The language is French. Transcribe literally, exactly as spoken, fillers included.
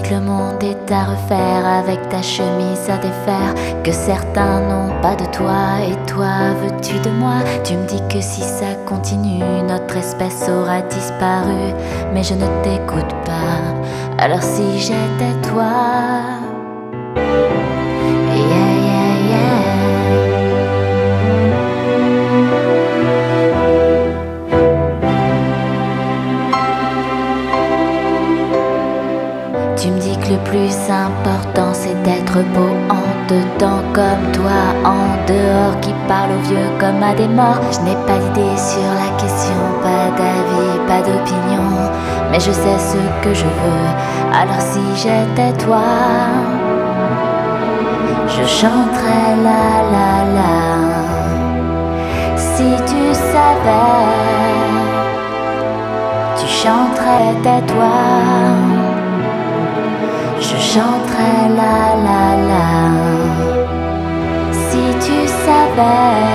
que le monde est à refaire, avec ta chemise à défaire, que certains n'ont pas de toi. Et toi, veux-tu de moi? Tu me dis que si ça continue, notre espèce aura disparu. Mais je ne t'écoute pas, alors si j'étais toi. Yeah, yeah, yeah. Tu me dis que le plus important c'est d'être beau en dedans comme toi, en dehors, qui parle aux vieux comme à des morts. Je n'ai pas d'idée sur la question, pas d'avis, pas d'opinion, mais je sais ce que je veux, alors si j'étais toi, je chanterais la la la. Si tu savais, tu chanterais tais-toi. Je chanterai la la la. Si tu savais,